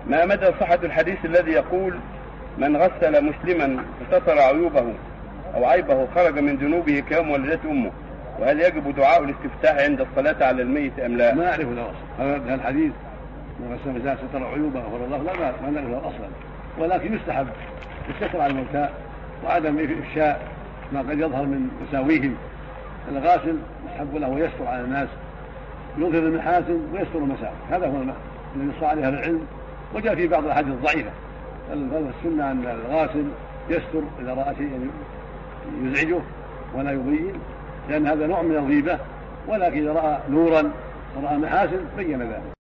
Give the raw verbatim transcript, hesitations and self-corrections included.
ما مدى صحة الحديث الذي يقول من غسل مسلما فستر عيوبه أو عيبه خرج من ذنوبه كيوم ولدته أمه؟ وهل يجب دعاء الاستفتاح عند الصلاة على الميت أم لا؟ ما أعرف له أصلا هذا الحديث من غسل مسلما ستر عيوبه غفر الله لا ما نعرف له أصلا، ولكن يستحب الستر على الموتى وعدم إفشاء ما قد يظهر من مساويهم. الغاسل يستحب له ويستر على الناس، يظهر المحاسن ويستر المساوي، هذا هو الذي نص عليه أهل العلم. وجاء في بعض الأحاديث الضعيفة السنة أن الغاسل يستر إذا رأى شيئا يزعجه ولا يبين، لأن هذا نوع من الغيبة، ولكن إذا رأى نورا ورأى محاسن بين ذلك.